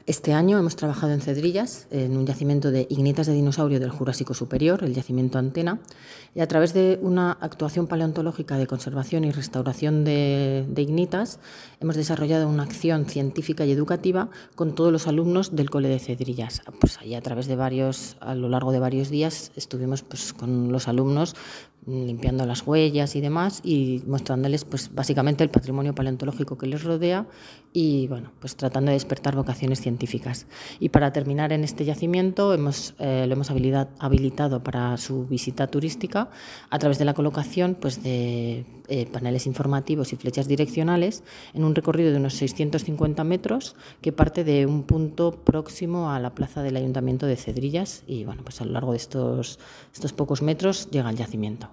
Este año hemos trabajado en Cedrillas, en un yacimiento de ignitas de dinosaurio del Jurásico Superior, el yacimiento Antena, y a través de una actuación paleontológica de conservación y restauración de ignitas, hemos desarrollado una acción científica y educativa con todos los alumnos del Cole de Cedrillas. Pues ahí a lo largo de varios días estuvimos con los alumnos limpiando las huellas y demás y mostrándoles básicamente el patrimonio paleontológico que les rodea y tratando de despertar vocaciones científicas. Y para terminar en este yacimiento lo hemos habilitado para su visita turística a través de la colocación de paneles informativos y flechas direccionales en un recorrido de unos 650 metros que parte de un punto próximo a la plaza del Ayuntamiento de Cedrillas y a lo largo de estos pocos metros llega al yacimiento.